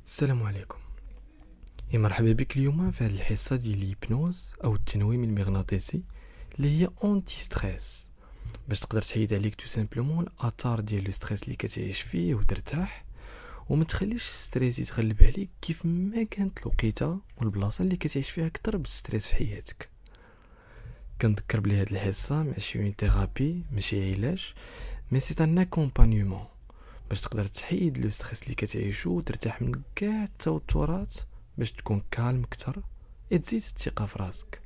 السلام عليكم. مرحبا بك اليوم في هذه الحصه ديال الهيبنوز او التنويم المغناطيسي اللي هي اونتي ستريس، باش تقدر تحيد عليك تو سامبلومون الاثار ديال لو ستريس اللي كتعيش فيه وترتاح وما تخليش الستريس يتغلب عليك كيف ما كانت الوقيته والبلاصه اللي كتعيش فيها اكثر بالستريس في حياتك. كنذكر بلي هذه الحصه ماشي اون ثيرابي، ماشي علاج، مي سي ان اكومبانيومون باش تقدر تحيد لو ستريس اللي كتعيشو وترتاح من كاع التوترات باش تكون كالم اكثر تزيد الثقه في راسك.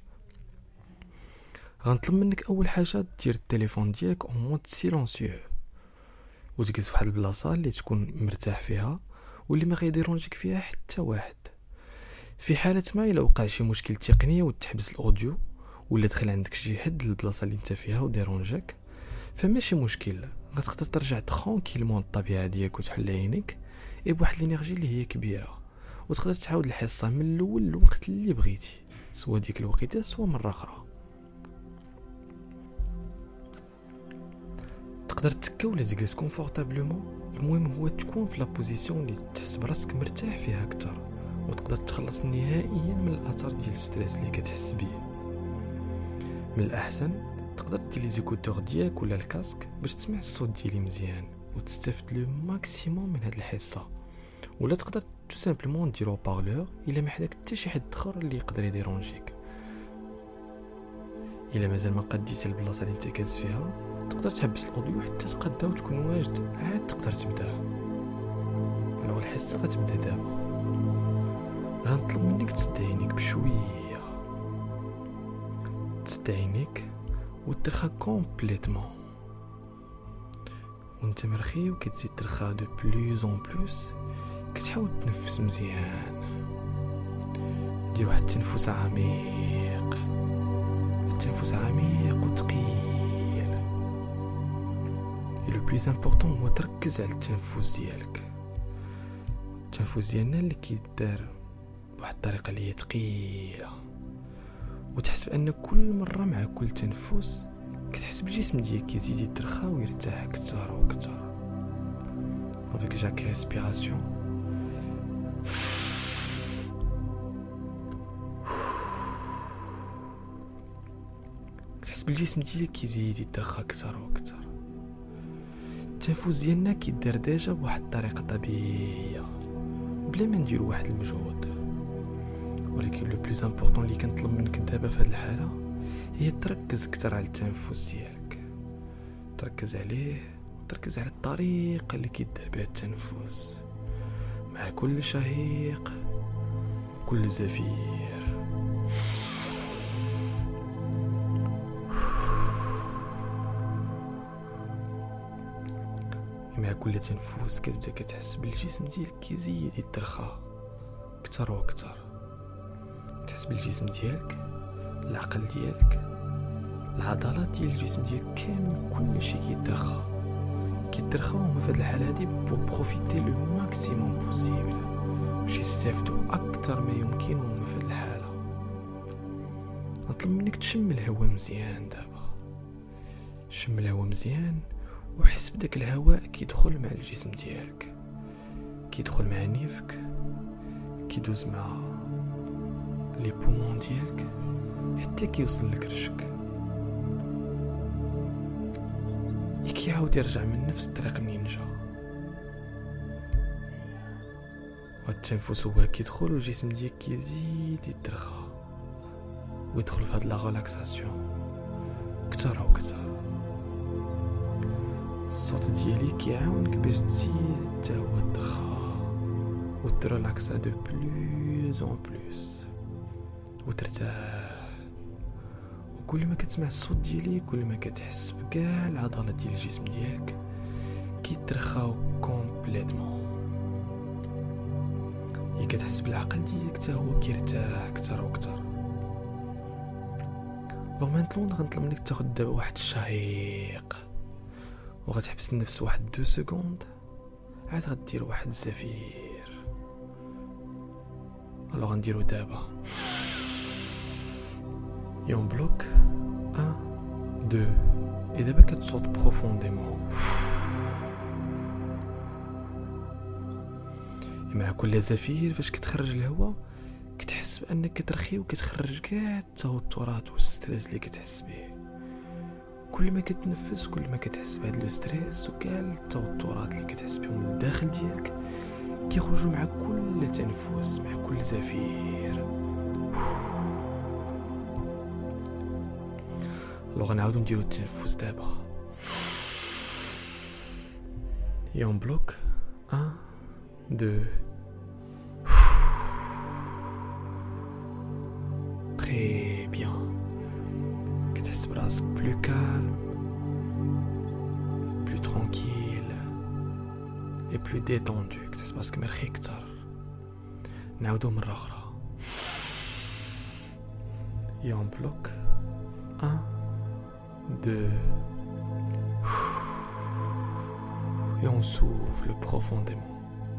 غنطلب منك اول حاجه دير التليفون ديالك اون مود سيلونسيو وتجلس في واحد البلاصه اللي تكون مرتاح فيها واللي ما غيديرونجيك فيها حتى واحد. في حاله ما الا وقع شي مشكل تقني وتحبس الاوديو ولا دخل عندك شي حد للبلاصه اللي انت فيها وديرونجاك، فماشي مشكل، غتقدر ترجع ترونكيلمون للطبيعه ديالك وتحل عينيك بواحد الانرجي اللي هي كبيره، وتقدر تعاود الحصه من الاول الوقت اللي بغيتي، سواء ديك الوقيته سواء مره اخرى. تقدر تكا ولا تجلس كونفورطابلومون، المهم هو تكون في لا بوزيسيون اللي تحس براسك مرتاح فيها اكثر وتقدر تخلص نهائيا من الاثار ديال الستريس اللي كتحس بيه. من الاحسن تقدر دير لي زيكوتور ديالك ولا الكاسك باش تسمع الصوت ديالي مزيان وتستافد لو ماكسيموم من هاد الحصه، ولا تقدر تو سامبلومون ديرو بارلور الا ما حداك حتى شي حد اخر اللي يقدر يديرونجيك. الا مازال ما قديتي البلاصه اللي انت جالس فيها تقدر تحبس الاوديو حتى تقدا وتكون واجد عاد تقدر تبدا. الوغ الحصه غتبدا دابا. غنطلب منك تسد عينيك بشويه، تسد عينيك وترخى كومبليتمون، وانت مرخي وكتزيد ترخى دو بلوز اون بلوس. كتحاول تنفس مزيان، دير واحد التنفس عميق، التنفس عميق وثقيل. لو بلوز امبورطون هو تركز على التنفس ديالك. التنفس ديالنا اللي كيدار بواحد الطريقه اللي هي ثقيله، وتحس بان كل مره مع كل تنفس كتحس بالجسم ديالك كيزيد يترخى ويرتاح اكثر واكثر. avec chaque respiration كتحس بالجسم ديالك كيزيد يترخى اكثر واكثر. التنفس ديالنا كيدار ديجا بواحد الطريقه طبيعيه بلا ما نديرو واحد المجهود، ولكن لو بلوز امبورطون اللي كنطلب منك دابا في هذه الحاله هي تركز اكثر على التنفس ديالك، تركز عليه وتركز على الطريقه اللي كيدار بها التنفس مع كل شهيق وكل زفير. مع كل تنفس كتبدا كتحس بالجسم ديالك كيزيد يترخى اكثر واكثر. تحس بالجسم ديالك، العقل ديالك، العضلات ديال الجسم ديالك كامل كل شيء كيترخى هما في هذه الحاله هذه بور بروفيتي لو ماكسيموم بوسيبل باش يستافدوا اكثر ما يمكن هما في هذه الحاله. نطلب منك تشم الهواء مزيان دابا، شم الهواء مزيان وحس بداك الهواء كيدخل مع الجسم ديالك، كيدخل مع نيفك، كيدوز مع لي بومون ديالك حتى كيوصل لكرشك، كيعاود يرجع من نفس الطريق منين جا. والتنفس هو كيدخل والجسم ديالك كيزيد يترخى ويدخل في هاد لا ريلاكساسيون اكثر واكثر. الصوت ديالي كيعاونك باش تزيد حتى هو ترخى وتريلاكسا دو بلوز اون بلوس وترتاح. كل ما كتسمع الصوت ديالي كل ما كتحس بكاع العضلات ديال الجسم ديالك كيترخاو كومبليتمون. كتحس بالعقل ديالك حتى هو كيرتاح اكثر واكثر. لو مانطلون غنطلب منك تاخذ دابا واحد الشهيق وغتحبس النفس واحد 2 سكوند، عاد غدير واحد الزفير. الو غنديرو دابا يون بلوك 1 2 دابا كتصوت بروفونديمون مع كل زفير فاش كتخرج الهواء كتحس بانك كترخي وكتخرج كاع التوترات والستريس اللي كتحس به. كل ما كتنفس كل ما كتحس بهذا لو ستريس وكاع التوترات اللي كتحس بهم من الداخل ديالك كيخرجوا مع كل تنفس، مع كل زفير. لو غنعاودو نديرو التنفس دابا. يوم بلوك 1 2 تري بيان. كتحس براسك بلو كالم، بلو ترانكيل اي بلو ديتوندو. كتحس براسك مرخي كتر. نعاودو مرة أخرى. يوم بلوك 1 2 et on souffle profondément.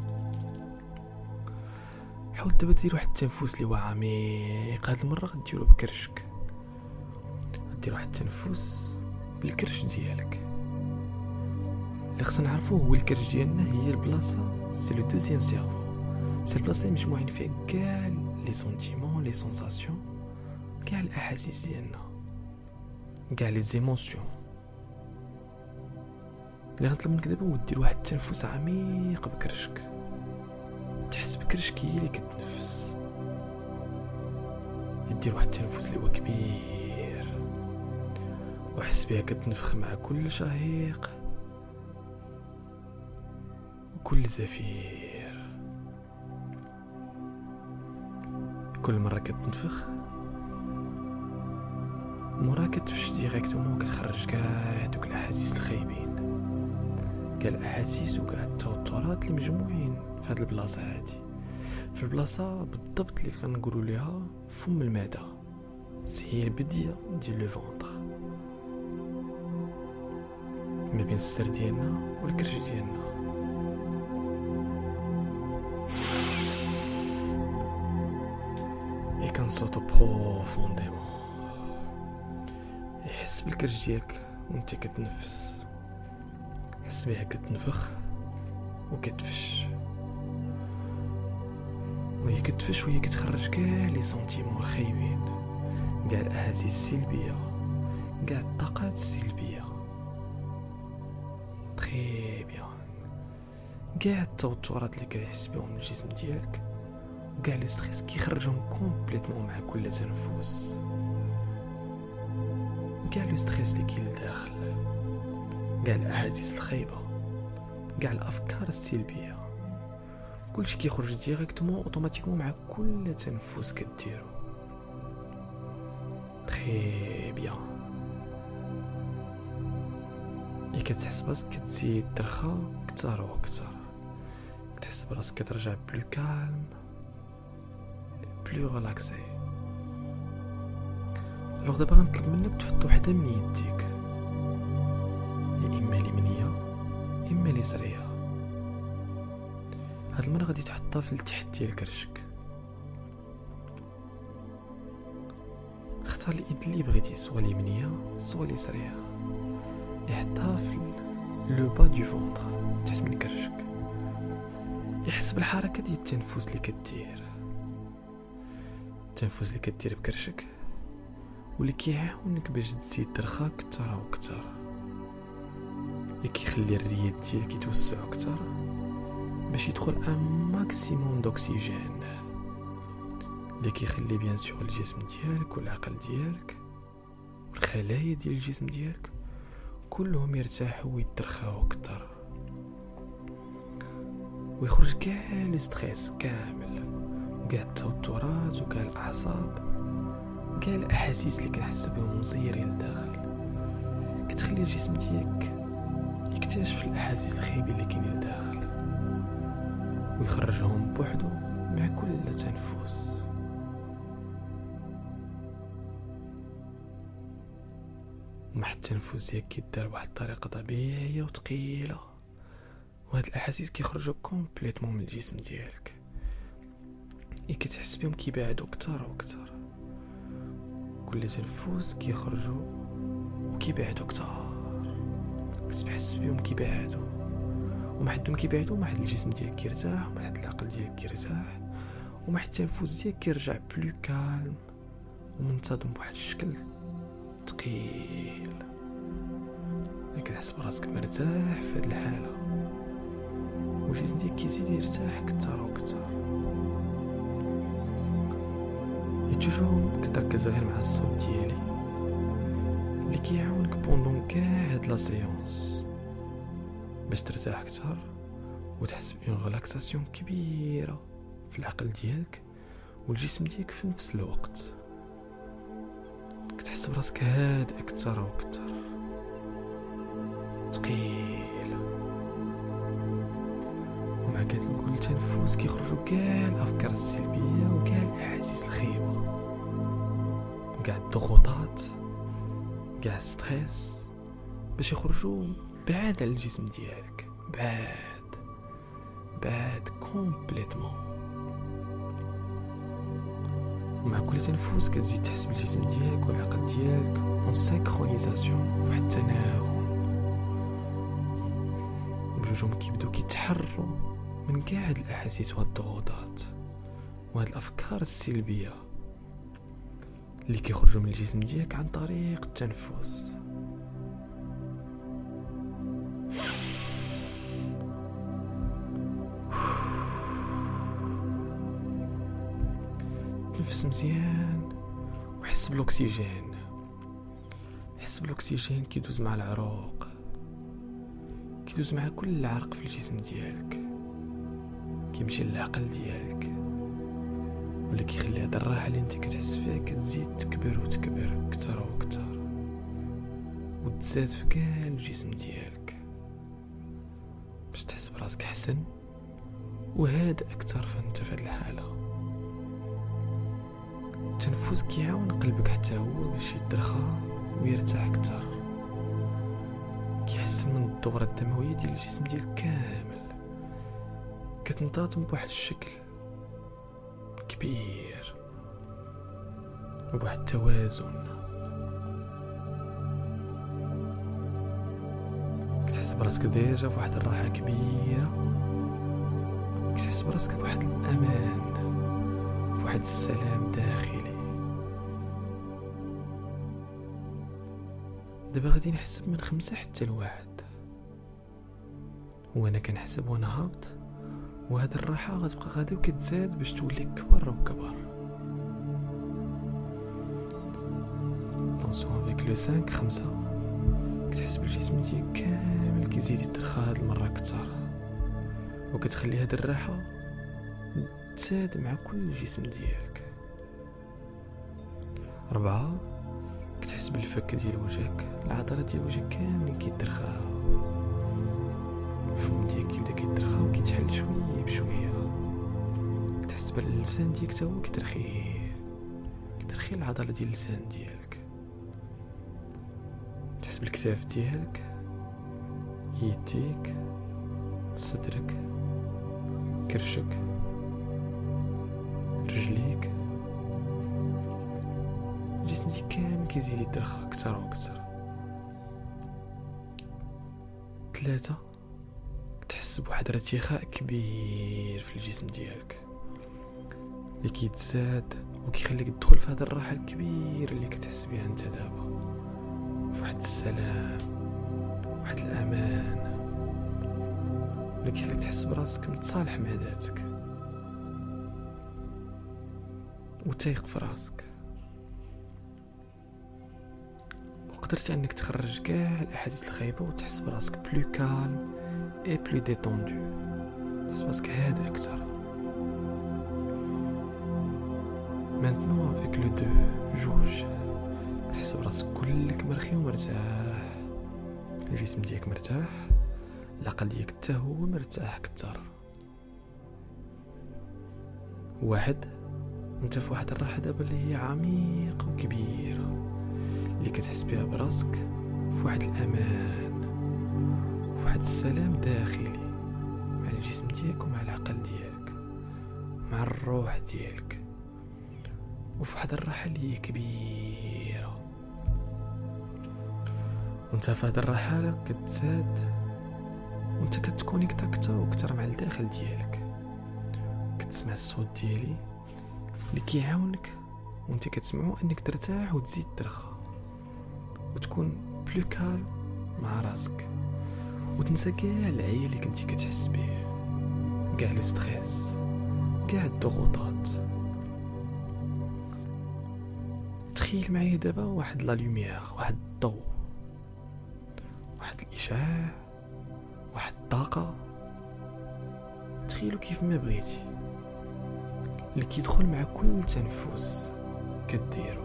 حاول دابا دير واحد التنفس اللي هو عميق. هاد المره غديرو بكرشك، غدير واحد التنفس بالكرش ديالك. اللي خصنا نعرفو هو الكرش ديالنا هي البلاصه، سي لو دوزيام سيرفو. سي البلاصه اللي مجموعين فيها كاع لي سونتيمون، لي سونساسيون، كاع الاحاسيس ديالنا، كاع لي زيموسيون. اللي غنطلب منك دابا هو دير واحد التنفس عميق بكرشك. تحس بكرشك هي اللي كتنفس. دير واحد التنفس اللي هو كبير وحس بها كتنفخ مع كل شهيق وكل زفير. كل مرة كتنفخ مورا كتفش ديريكتومون، كتخرج كاع دوك الاحاسيس الخايبين، كاع الاحاسيس وكاع التوترات اللي مجموعين في هاد البلاصه هادي. في البلاصه بالضبط اللي كنقولوا ليها فم المعده، هي البديه ديال لو فونتر، ما بين الصدر ديالنا والكرش ديالنا. كنصوتو بروفونديمون. يحس بالكرش ديالك وانت كتنفس، حس بها كتنفخ وكتفش، وهي كتفش وهي كتخرج كاع لي سونتيمون الخايبين، كاع الاحاسيس السلبيه، كاع الطاقات السلبيه. تري بيان. كاع التوترات اللي كتحس بهم الجسم ديالك وكاع لو ستريس كيخرجهم كومبليتمون مع كل تنفس. كاع لو ستريس اللي كاين لداخل، كاع الاحاسيس الخايبه، كاع الافكار السلبيه، كلشي كيخرج ديريكتومون اوتوماتيكمون مع كل تنفس كديرو. تري بيان. كتحس براسك كتزيد ترخى كتر وكتر، كتحس براسك كترجع بلو كالم، بلو ريلاكسي. لو دابا غنطلب منك تحط وحده من يديك، يا اما اليمنيه اما اليسريه. هاد المره غادي تحطها في التحت ديال كرشك. اختار اليد اللي بغيتي، سوا اليمنيه سوا اليسريه. يحطها في لو با دو فونتر تحت من كرشك. يحس بالحركه ديال التنفس اللي كدير، التنفس اللي كدير بكرشك واللي كيعاونك باش تزيد ترخى كتر وكتر، اللي كيخلي الريد ديالك يتوسع كتر باش يدخل ان ماكسيموم دوكسيجين، اللي كيخلي بيان سور الجسم ديالك والعقل ديالك والخلايا ديال الجسم ديالك كلهم يرتاحوا ويترخاو كتر، ويخرج كاع لو ستريس كامل وكاع التوترات وكاع الاعصاب، كاع الاحاسيس اللي كنحس بهم مزيرين لداخل. كتخلي الجسم ديالك يكتشف الاحاسيس الخايبه اللي كاينين لداخل ويخرجهم بوحدو مع كل تنفس. مع التنفس ديالك كيدار بواحد الطريقه طبيعيه وثقيله، وهاد الاحاسيس كيخرجوا كومبليتمون من الجسم ديالك، كتحس بهم كيبعدوا اكثر واكثر. كل تنفس كيخرجوا وكيبعدوا اكثر، كتحس بهم كيبعدوا ومع الدم كيبعدو مع الجسم ديالك كيرتاح، ومع العقل ديالك كيرتاح، ومع التنفس ديالك كيرجع بلو كالم ومنتظم بواحد الشكل ثقيل. كتحس براسك مرتاح في هاد الحاله، والجسم ديالك كيزيد يرتاح اكثر واكثر. توجور كتركز غير مع الصوت ديالي اللي كيعاونك بوندون كاع هاد لا سيونس باش ترتاح اكثر وتحس بين ريلاكساسيون كبيره في العقل ديالك والجسم ديالك في نفس الوقت. كتحس براسك هادئ اكثر واكثر، ثقيل، ومع كل تنفس كيخرجوا كاع الافكار السلبيه وكاع الاحاسيس الخايبه، كاع الضغوطات، كاع الستريس، باش يخرجوا بعاد على الجسم ديالك، بعاد كومبليتمون. ومع كل تنفس كتزيد تحس بالجسم ديالك والعقل ديالك اون سينكرونيزاسيون، فواحد التناغم، بجوجهم كيبداو كيتحرروا من كاع هاد الاحاسيس والضغوطات وهاد الافكار السلبيه اللي كيخرجوا من الجسم ديالك عن طريق التنفس. تنفس مزيان وحس بالاكسجين، حس بالاكسجين كيدوز مع العروق، كيدوز مع كل العرق في الجسم ديالك، كيمشي للعقل ديالك، واللي كيخلي هاد الراحه اللي انت كتحس فيها كتزيد تكبر وتكبر اكثر واكثر وتزاد في كاع الجسم ديالك باش تحس براسك حسن وهادئ اكثر. فانت في هاد الحاله التنفس كيعاون قلبك حتى هو باش يترخى ويرتاح اكثر، كيحسن من الدورة الدموية ديال الجسم ديالك كامل، كتنتظم بواحد الشكل كبير وبواحد التوازن. كتحس براسك ديجا فواحد الراحة كبيرة، كتحس براسك بواحد الأمان، فواحد السلام داخلي. دابا غادي نحسب من 5 حتى ل1، وانا كنحسب وانا هابط، وهاد الراحه غتبقى غادي وكتزاد باش تولي كبر وكبر. طونسون افيك لو 5 كتحس بالجسم ديالك كامل كيزيد يترخى هاد المره اكثر، وكتخلي هاد الراحه تزاد مع كل الجسم ديالك. 4 كتحس بالفك ديال وجهك، العضلات ديال وجهك كاملين كيترخاو، الفم ديالك كيبدا كيترخى وكيتحل شويه بشويه. كتحس باللسان ديالك حتى هو كيترخي العضله ديال اللسان ديالك. تحس بالكتاف ديالك، يديك، صدرك، كرشك، رجليك، الجسم ديالك كامل كيزيد يترخى اكثر واكثر. 3 كتحس بواحد الارتخاء كبير في الجسم ديالك اللي كيتزاد وكيخليك تدخل في هذا الراحه الكبيره اللي كتحس بها انت دابا، فواحد السلام، واحد الامان اللي كيخليك تحس براسك متصالح مع ذاتك وتايق في راسك، وقدرت انك تخرج كاع الاحاسيس الخايبه وتحس براسك بلو كالم اي بلو ديتوندو، تحس براسك هادئ اكثر. maintenant avec le 2 جوج تحس براسك كلك مرخي ومرتاح، الجسم ديالك مرتاح، العقل ديالك حتى هو مرتاح اكثر. 1 انت في واحد الراحه دابا اللي هي عميقه وكبيره، اللي كتحس بها براسك في واحد الامان وفي واحد السلام داخلي مع الجسم ديالك ومع العقل ديالك مع الروح ديالك، وفي واحد الراحه اللي هي كبيره. وانت في هاد الراحه كتزاد وانت كتكونيكت اكثر واكثر مع الداخل ديالك. كتسمع الصوت ديالي اللي كيعاونك وانت كتسمعو انك ترتاح وتزيد ترخى وتكون بلو كالم مع راسك، وتنسى كاع العيا اللي كنتي كتحس به، كاع لو ستريس، كاع الضغوطات. تخيل معايا دابا واحد لا لوميير، واحد الضوء، واحد الاشعاع، واحد الطاقه. تخيلو كيف ما بغيتي اللي كيدخل مع كل تنفس كديرو،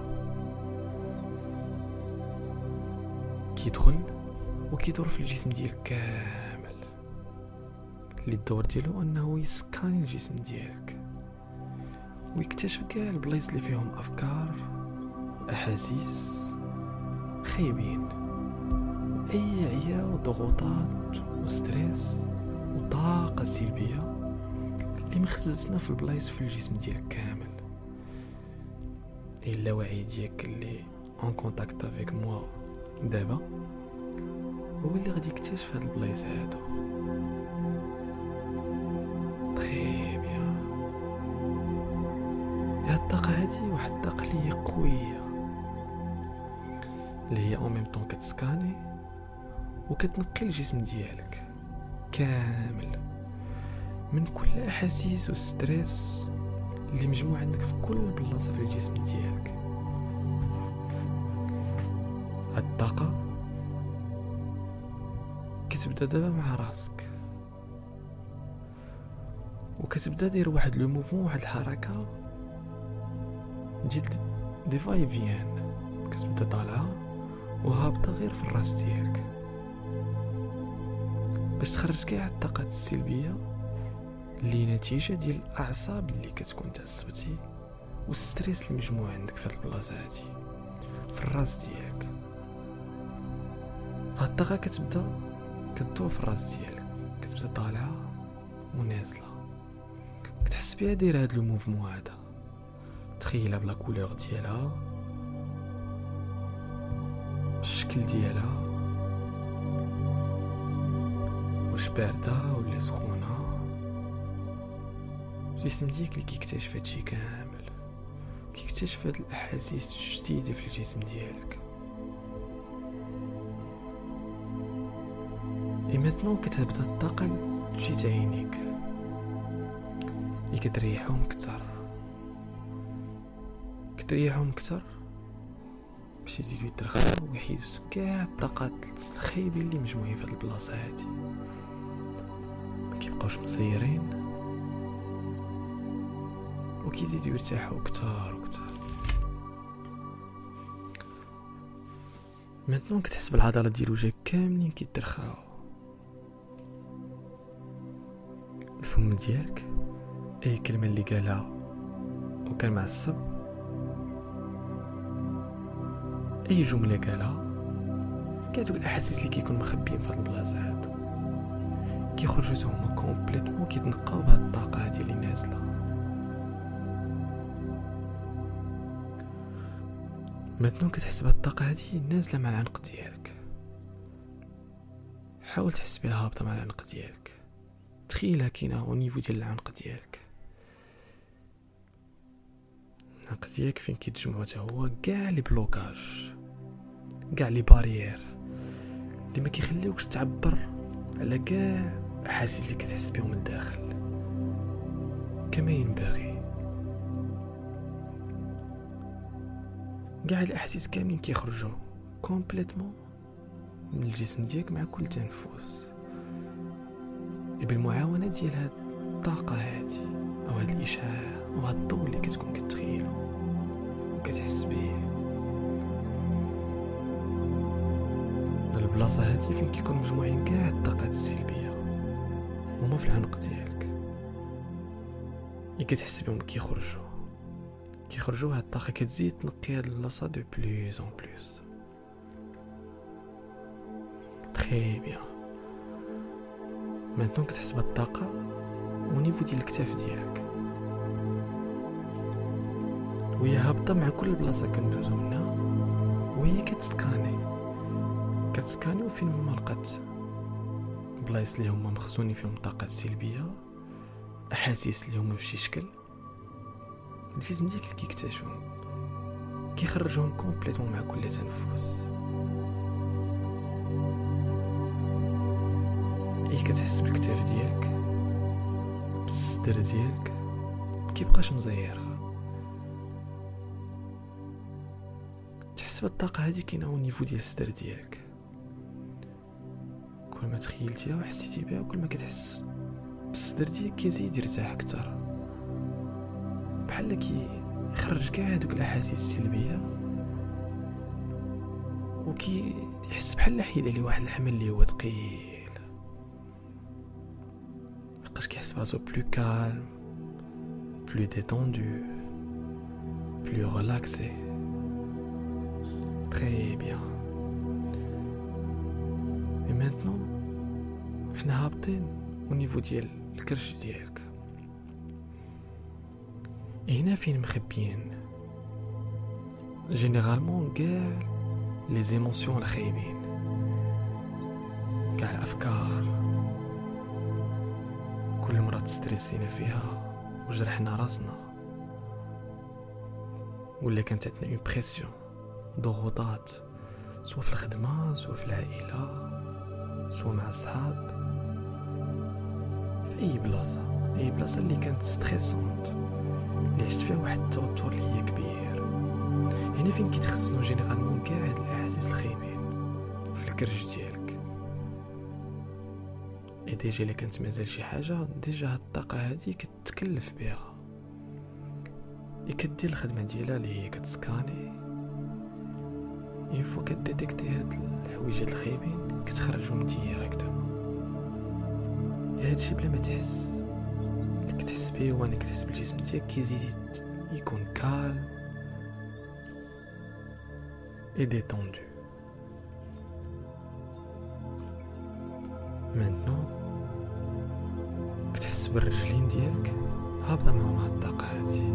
كيدخل وكيدور في الجسم ديالك كامل. اللي الدور ديالو انه يسكاني الجسم ديالك ويكتشف كاع البلايص اللي فيهم افكار، احاسيس خايبين، اي عيا وضغوطات وستريس وطاقه سلبيه اللي مخززنا في البلايص في الجسم ديالك كامل. الا اللاوعي ديالك اللي ان كونتاكت افيك موا دابا هو اللي غادي يكتشف هاد البلايص هادو. تري بيان. هاد الطاقه هادي واحد الطاقه اللي هي قويه، اللي هي او ميم طون كتسكاني وكتنقي الجسم ديالك كامل من كل الاحاسيس والستريس اللي مجموع عندك في كل بلاصه في الجسم ديالك. هاد الطاقه كتبدا دابا مع راسك وكتبدا دير واحد لو موفمون، واحد الحركه ديال دي فاي فيان، كتبدا طالعه وهابطه غير في الراس ديالك باش تخرج كاع الطاقات السلبيه اللي نتيجه ديال الاعصاب اللي كتكون تعصبتي والستريس المجموع عندك في هاد البلاصه هادي في الراس ديالك. فهاد الطاقه كتبدا كتدور في الراس ديالك، كتبدا طالعه ونازله، كتحس بها دايره هاد لو موفمون هذا. تخيلها بلا كولور ديالها، الشكل ديالها، واش بارده ولا سخونه. الجسم ديالك اللي كيكتشف هادشي كامل، كيكتشف هاد الاحاسيس الجديده في الجسم ديالك. اي ماتنون كتبدا الطاقه تجي تعينيك، اللي كتريحهم كتر باش يزيدو يترخاو ويحيدو كاع الطاقات الخايبين اللي مجموعين في هاد البلاصه هادي، ما كيبقاوش مسيرين وكيزيدو يرتاحوا كتر وكتر. ماتنون كتحس بالعضلات ديال وجهك كاملين كيترخاو، الفم ديالك اي كلمه اللي قالها وكان معصب، اي جمله قالها، كاع دوك الاحاسيس اللي كيكون مخبيين في هاد البلاصه هادو كيخرجوا هما كومبليتمون، كيتنقاو بهاد الطاقه هادي اللي نازله. ماتنون كتحس بهاد الطاقه هادي نازله مع العنق ديالك، حاول تحس بها هابطه مع العنق ديالك. تخيلها كاينه او نيفو ديال العنق ديالك، العنق ديالك فين كيتجمعوا حتى هو كاع لي بلوكاج، كاع لي باريير اللي ما كيخليوكش تعبر على كاع الاحاسيس اللي كتحس بهم من الداخل كما ينبغي. كاع الاحاسيس كاملين كيخرجوا كومبليتمون من الجسم ديالك مع كل تنفس، بالمعاونه ديال هاد الطاقه هادي او هاد الاشعاع او هاد الضوء اللي كتكون كتخيلو وكتحس به. البلاصه هادي فين كيكون مجموعين كاع الطاقات السلبيه هما في العنق ديالك، اللي كتحس بهم كيخرجوا هاد الطاقه كتزيد تنقي هاد البلاصه دو بلوس اون بلوس. تري بيان. مانتون كتحس بالطاقه ونيفو ديال الكتاف ديالك وهي هابطه مع كل بلاصه كندوزو منها، وهي كتسكاني وفين ما لقات بلايص اللي هما مخزونين فيهم طاقات سلبيه، احاسيس اللي هما بشي شكل، الجسم ديالك كيكتشفهم كيخرجهم كومبليتوم مع كل تنفس. كتحس بالكتاف ديالك، بالصدر ديالك مكيبقاش مزير. تحس بالطاقه هذه كاينه او نيفو ديال الصدر ديالك. كل ما تخيلتيها وحسيتي بها كل ما كتحس بالصدر ديالك كيزيد يرتاح اكثر، بحال كيخرج كاع هذوك الاحاسيس السلبيه، وكيحس بحال حيد عليه واحد الحمل اللي هو ثقيل. يبقاش كيحس براسو بلو كالم، بلو ديتوندو، بلو ريلاكسي. تري بيان. اي مانتنون حنا هابطين او نيفو ديال الكرش ديالك. هنا فين مخبيين جينيرالمون كاع لي زيموسيون الخايبين، كاع الافكار. كل مرة تستريسينا فيها وجرحنا راسنا، ولا كانت عندنا اون بريسيون، ضغوطات، سواء في الخدمة، سواء في العائلة، سواء مع الصحاب، في اي بلاصة اللي كانت ستريسونت، اللي عشت فيها واحد التوتر اللي هي كبير. هنا فين كيتخزنوا جينيرالمون كاع هاد الاحاسيس الخايبين في الكرش ديالك. ديجا اللي كانت مازال شي حاجه، ديجا هاد الطاقه هادي كتكلف بها، كدير الخدمه ديالها اللي هي كتسكاني. يفو كديتيكتي هاد الحويجات الخايبين كتخرجهم ديريكتومون. هادشي بلا ما تحس، اللي كتحس بيه هو انك كتحس بالجسم ديالك كيزيد يكون كالم اي ديتوندو. مانتنون كتحس بالرجلين ديالك هابطه معهم هاد الطاقه هادي.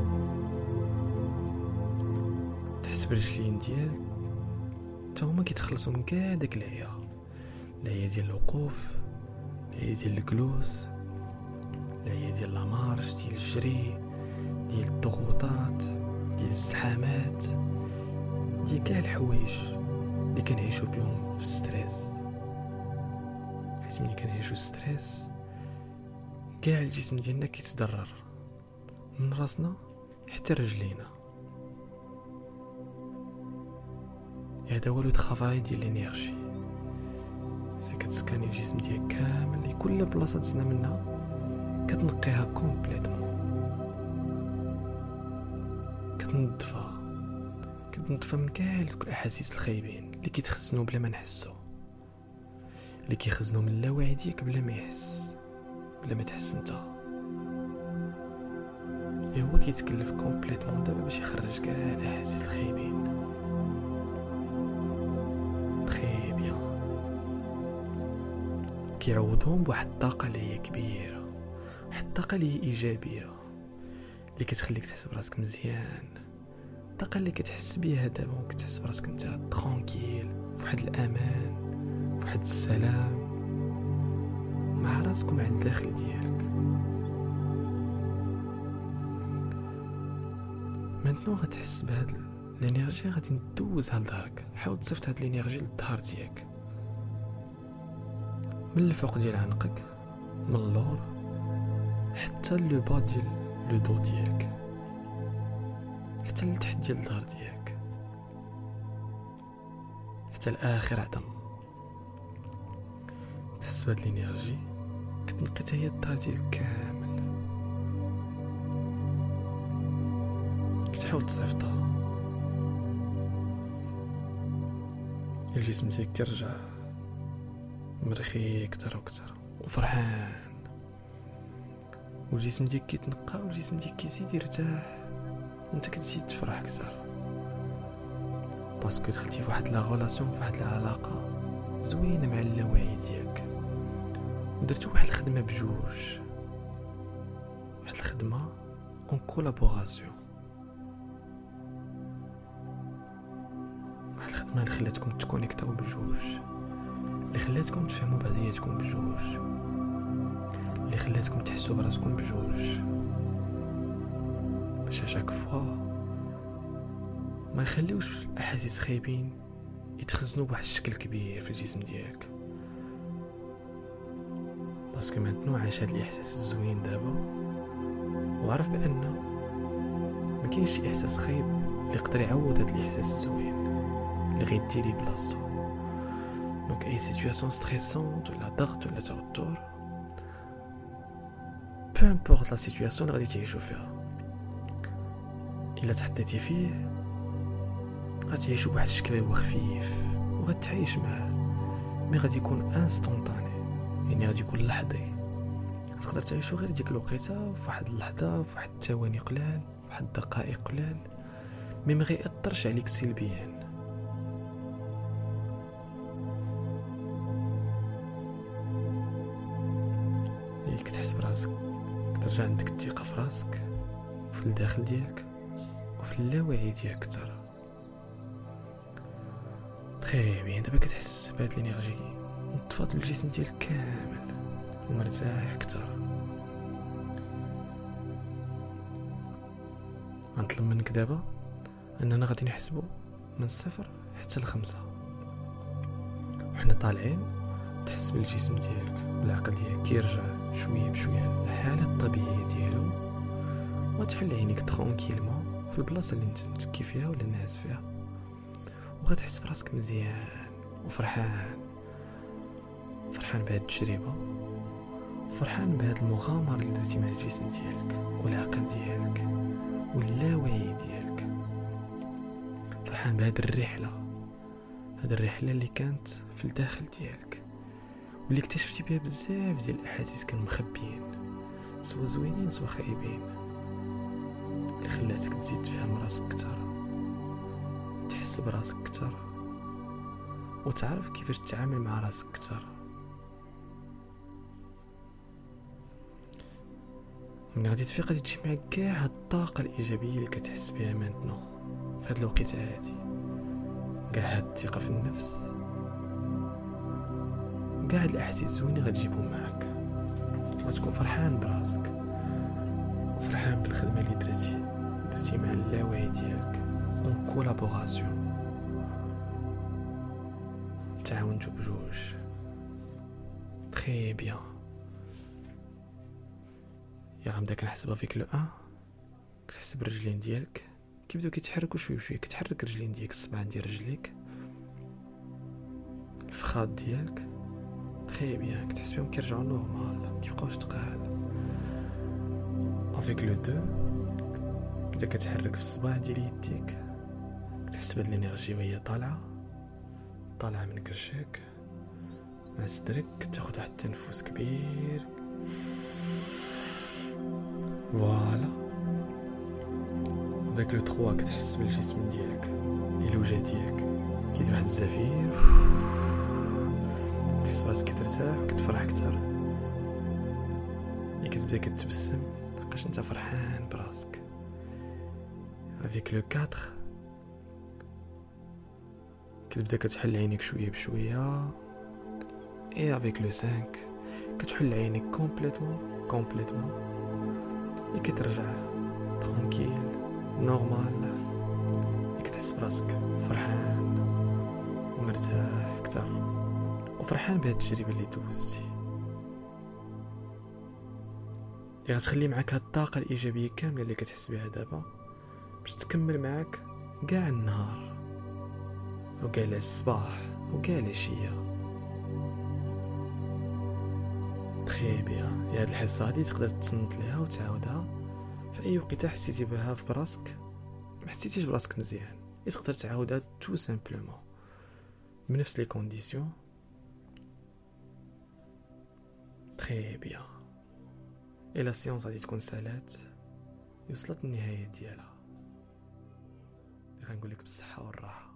تحس بالرجلين ديالك تا هما كيتخلصوا من كاع داك العيا ديال الوقوف، العيا ديال الجلوس، العيا ديال لامارش، ديال الجري، ديال الضغوطات، ديال الزحامات، ديال كاع الحوايج اللي كنعيشوا بهم في الستريس. حيت ملي كنعيشوا ستريس كاع الجسم ديالنا كيتضرر، من راسنا حتى رجلينا. هذا هو لو طرافاي ديال الانرجي. سي كتسكاني الجسم ديالك كامل، كل بلاصه دزنا منها كتنقيها كومبليتوم، كتنظفها من كاع الاحاسيس الخايبين اللي كيتخزنوا بلا ما نحسوا، اللي كيخزنوا من اللاوعي ديالك بلا ما يحس، بلا ما تحس انت. هو كيتكلف كومبليتوم دابا باش يخرج كاع الاحاسيس الخايبين. تري بيان. كيعوضهم بواحد الطاقه اللي هي كبيره، واحد الطاقه اللي هي ايجابيه، اللي كتخليك تحس براسك مزيان. الطاقه اللي كتحس بيها دابا كتحس براسك انت ترانكيل، فواحد الامان، فواحد السلام مع راسك ومع الداخل ديالك. مانتنو غتحس بهاد الانرجي، غادي ندوزها لظهرك. حاول تصيفط هاد الانرجي للظهر ديالك، من الفوق ديال عنقك، من اللور حتى لو با ديال لو دو ديالك، حتى لتحت ديال الظهر ديالك، حتى لاخر عظم. تحس بهاد الانرجي كتنقي حتى هي الظهر ديالك كامل. كتحاول تصيفطها، الجسم ديالك كيرجع مرخي اكثر واكثر وفرحان، والجسم ديالك كيتنقى، والجسم ديالك كيزيد يرتاح، وانت كتزيد تفرح اكثر باسكو دخلتي في واحد لا غولاسيون، في واحد العلاقه زوينه مع اللاوعي ديالك، ودرتو واحد الخدمه بجوج، واحد الخدمه اون كولابوراسيون، واحد الخدمه اللي خلاتكم تكونيكتاو بجوج. اللي خلاتكم تفهموا بعضياتكم بجوج، اللي خلاتكم تحسوا براسكم بجوج، باش اشاك فوا ما يخليوش الاحاسيس خايبين يتخزنوا بواحد الشكل كبير في الجسم ديالك. باسكو مانتنو عايش هاد الاحساس الزوين دابا، وعرف بان ما كاينش شي احساس خايب اللي يقدر يعوض هاد الاحساس الزوين اللي غيديري بلاصتو. دونك اي سيتوياسيون ستريسونت ولا ضغط ولا توتر، بو امبورط لا سيتوياسيون اللي غادي تعيشوا فيها، الا تحطيتي فيه غتعيشوا بواحد الشكل هو خفيف وغتعيش معاه، مي غادي يكون انستونطاني، يعني غادي يكون لحظي. تقدر تعيشوا غير ديك الوقيته في واحد اللحظه، في واحد الثواني قلال، في واحد الدقائق قلال، مي ما غيأثرش عليك سلبيا. كتحس براسك كترجع عندك الثقه في راسك وفي الداخل ديالك وفي اللاوعي ديالك اكثر. تخي بيان دابا كتحس بهاد الانرجي نطفات الجسم ديالك كامل ومرتاح اكثر. غنطلب منك دابا اننا غادي نحسبوا من 0 حتى ل5، وحنا طالعين تحس بالجسم ديالك والعقل ديالك كيرجع شويه بشويه للحاله الطبيعيه ديالو، وتحل عينيك ترونكيلمون في البلاصه اللي انت متكي فيها ولا ناعس فيها، وغتحس براسك مزيان وفرحان بهاد التجربه، فرحان بهاد المغامره اللي درتي مع الجسم ديالك والعقل ديالك واللاوعي ديالك، فرحان بهاد الرحله، هاد الرحله اللي كانت في الداخل ديالك واللي اكتشفتي بها بزاف ديال الاحاسيس كانوا مخبيين، سوا زوينين سوا خايبين، اللي خلاتك تزيد تفهم راسك اكثر، تحس براسك اكثر، وتعرف كيفاش تتعامل مع راسك اكثر. من غادي تفيق غادي تجي معاك كاع هاد الطاقه الايجابيه اللي كتحس بها مانتنو في هاد الوقت هادي، كاع هاد الثقه في النفس، كاع هاد الاحاسيس الزوينه غتجيبهم معاك. غتكون فرحان براسك وفرحان بالخدمه اللي درتي مع اللاوعي ديالك، اون كولابوراسيون، تعاونتو بجوج. تري بيان. يا غنبدا كنحسبها فيك لو 1، كتحس بالرجلين ديالك كيبداو كيتحركوا شويه بشويه، كتحرك رجلين ديالك، الصبعان ديال رجليك، الفخاد ديالك، تري بيان، كتحس بهم كيرجعوا نورمال، كيبقاوش تقال. افيك لو 2 بدا كتحرك في الصباع ديال يديك، كتحس بهاد الانرجي وهي طالعه من كرشك مع صدرك، تاخد واحد التنفس كبير، فوالا. افيك لو 3 كتحس بالجسم ديالك، الوجه ديالك كيدير واحد الزفير، كتحس براسك كترتاح وكتفرح اكثر، ملي كتبدا كتبسم لقاش انت فرحان براسك. افيك لو 4 كتبدا كتحل عينيك شويه بشويه، اي افيك لو 5 كتحل عينيك كومبليتمون كترجع ترونكيل نورمال، كتحس براسك فرحان ومرتاح اكثر وفرحان بهاد التجربه اللي دوزتي، اللي غتخلي معاك هاد الطاقه الايجابيه كامله اللي كتحس بها دابا باش تكمل معاك كاع النهار وكاع الصباح وكاع العشيه. تري بيان. هاد الحصه هادي تقدر تصنت ليها وتعاودها في اي وقت حسيتي بها في براسك ما حسيتيش براسك مزيان، تقدر تعاودها تو سامبلومون بنفس لي كونديسيون. تري بيان. اي لا سيونس غادي تكون سالات وصلت النهايه ديالها، غنقول لك بالصحه والراحه.